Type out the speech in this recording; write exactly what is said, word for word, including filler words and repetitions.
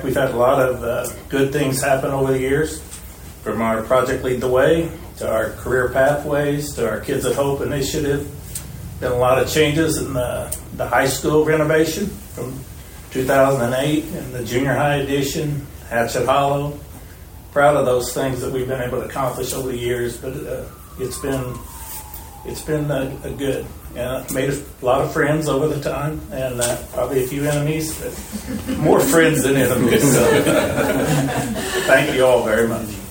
we've had a lot of uh, good things happen over the years, from our Project Lead the Way to our career pathways to our Kids at Hope initiative. Been a lot of changes in the, the high school renovation from two thousand eight and the junior high edition, Hatchet Hollow. Proud of those things that we've been able to accomplish over the years, but uh, it's been it's been a, a good. Uh, made a lot of friends over the time, and uh, probably a few enemies, but more friends than enemies. So thank you all very much.